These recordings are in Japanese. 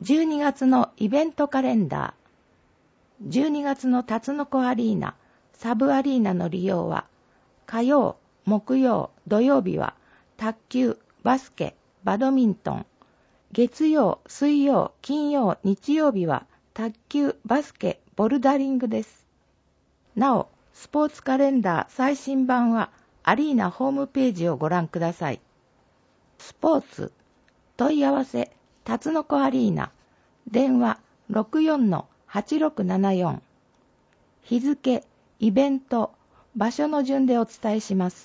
12月のイベントカレンダー。12月のタツノコアリーナ、サブアリーナの利用は、火曜、木曜、土曜日は、卓球、バスケ、バドミントン。月曜、水曜、金曜、日曜日は、卓球、バスケ、ボルダリングです。なお、スポーツカレンダー最新版は、アリーナホームページをご覧ください。スポーツ、問い合わせ、タツノコアリーナ、電話 64-8674。日付、イベント、場所の順でお伝えします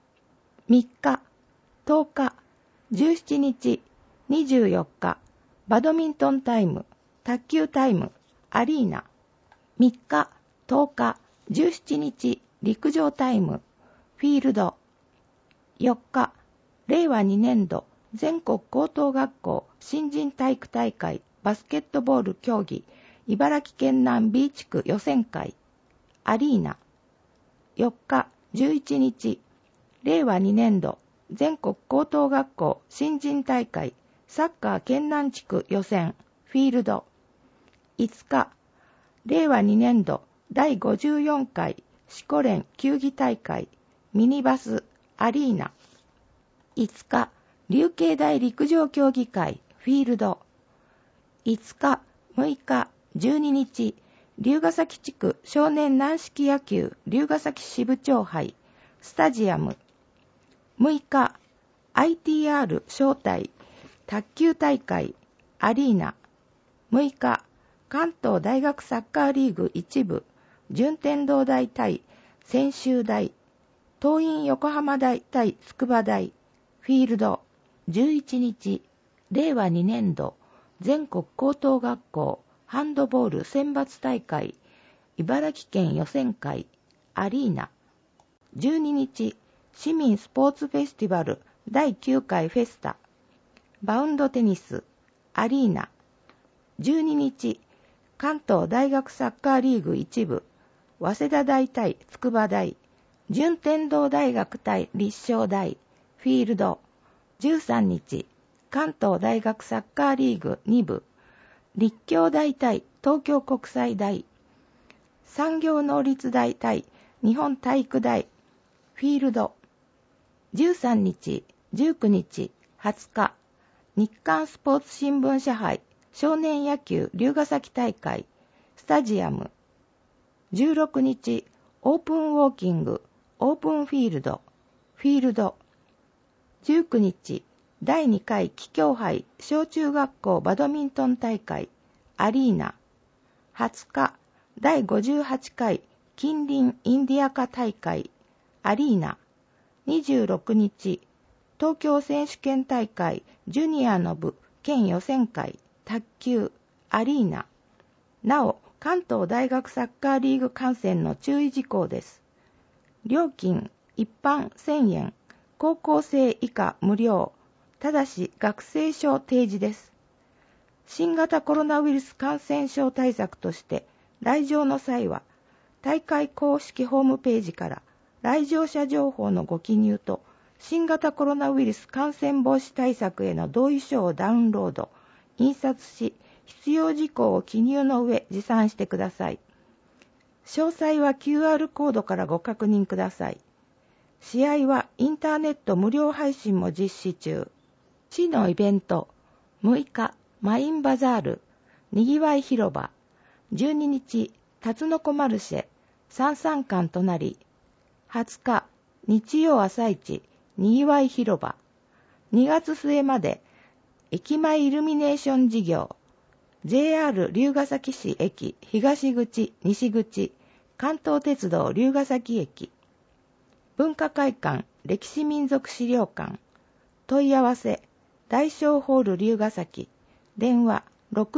。3日、10日、17日、24日、バドミントンタイム、卓球タイム、アリーナ。3日、10日、17日、陸上タイム、フィールド。4日、令和2年度、全国高等学校新人体育大会バスケットボール競技茨城県南 B 地区予選会アリーナ。4日11日令和2年度全国高等学校新人大会サッカー県南地区予選フィールド。5日令和2年度第54回四股連球技大会ミニバスアリーナ。5日琉球大陸上競技会フィールド。5日、6日、12日、龍ケ崎地区少年軟式野球龍ケ崎支部長杯スタジアム。6日、ITR 招待卓球大会アリーナ。6日、関東大学サッカーリーグ1部順天堂大対専修大桐蔭横浜大対筑波大フィールド。11日、令和2年度全国高等学校ハンドボール選抜大会茨城県予選会アリーナ。12日、市民スポーツフェスティバル第9回フェスタバウンドテニスアリーナ。12日、関東大学サッカーリーグ1部早稲田大対筑波大順天堂大学対立正大フィールド。13日、関東大学サッカーリーグ2部立教大対東京国際大産業能率大対日本体育大フィールド。13日、19日、20日、日刊スポーツ新聞社杯少年野球龍ケ崎大会スタジアム。16日、オープンウォーキングオープンフィールドフィールド。19日、第2回桔梗杯小中学校バドミントン大会アリーナ。20日、第58回近隣インディアカ大会アリーナ。26日、東京選手権大会ジュニアの部県予選会卓球アリーナ。なお、関東大学サッカーリーグ観戦の注意事項です。料金一般1000円、高校生以下無料、ただし学生証提示です。新型コロナウイルス感染症対策として来場の際は大会公式ホームページから来場者情報のご記入と新型コロナウイルス感染防止対策への同意書をダウンロード、印刷し必要事項を記入の上持参してください。詳細は QR コードからご確認ください。試合はインターネット無料配信も実施中。市のイベント、6日、マインバザール、にぎわい広場、12日、タツノコマルシェ、三々館となり、20日、日曜朝市、にぎわい広場、2月末まで、駅前イルミネーション事業、JR 龍ケ崎市駅東口、西口、関東鉄道龍ケ崎駅、文化会館、歴史民族資料館、問い合わせ、大正ホール龍ケ崎、電話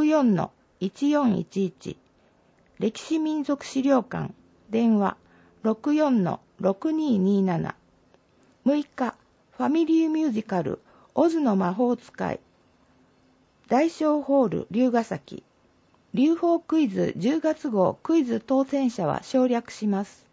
64-1411、歴史民族資料館、電話 64-6227、6日、ファミリーミュージカル、オズの魔法使い、大正ホール龍ケ崎、龍宝クイズ10月号クイズ当選者は省略します。